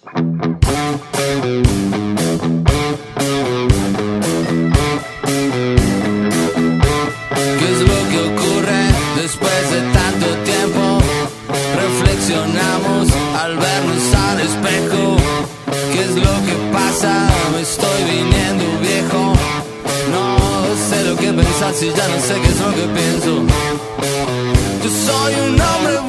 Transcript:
¿Qué es lo que ocurre después de tanto tiempo? Reflexionamos al vernos al espejo. ¿Qué es lo que pasa? Me estoy viniendo viejo. No sé lo que pensar si ya no sé qué es lo que pienso. Yo soy un hombre